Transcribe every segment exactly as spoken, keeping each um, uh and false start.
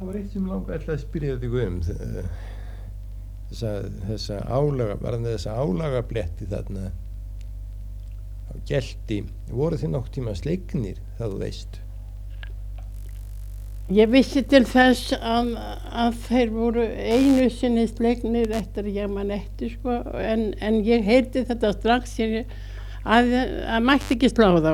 Það var eitt sem langar alltaf að spyrja þig um þessa, þessa álaga, varðandi þessa álaga bletti þarna á Gelti. Voru þið nokk tíma slegnir, það þú veist? Ég vissi til þess að, að þeir voru einu sinni slegnir eftir að ég man eftir sko, en, en ég heyrði þetta strax að, að, að mætti ekki slá þá.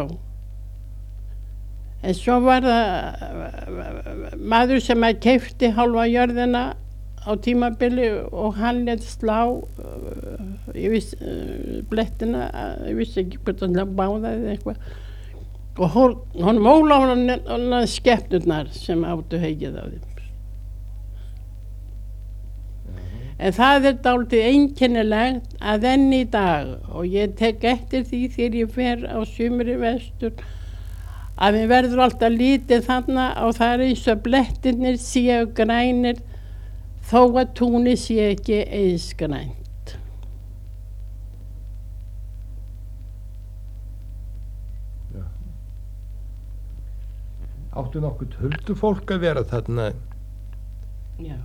En svo var það maður sem að keypti hálfa jörðina á tímabili og hann lét slá uh, ég vissi uh, blettina, uh, ég vissi ekki hvort hann báða eða eitthvað og hann móla hann skepnurnar sem áttu heikið á þeim. Mm-hmm. En það er dálítið einkennilegt að enn í dag og ég tek eftir því þegar ég fer á sumri vestur að við verður alltaf lítið þarna og það er eins og blettirnir séu grænir þó að túnið sé ekki eins grænt. Já. Áttu nokkuð huldufólk að vera þarna? Já.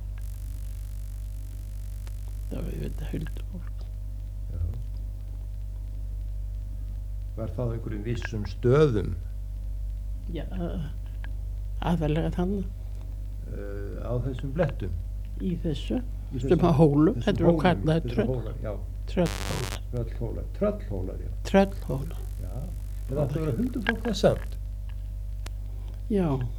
Það var þetta huldufólk. Já. Var það einhverjum vissum stöðum? Já, aðalega þannig. Uh, á þessum blettum? Í þessu, sem að hólu, þetta er að kalla tröllhólar. Tröllhólar. Tröllhólar, já. Tröllhólar. Já, það átti að vera huldufólk það samt. Já.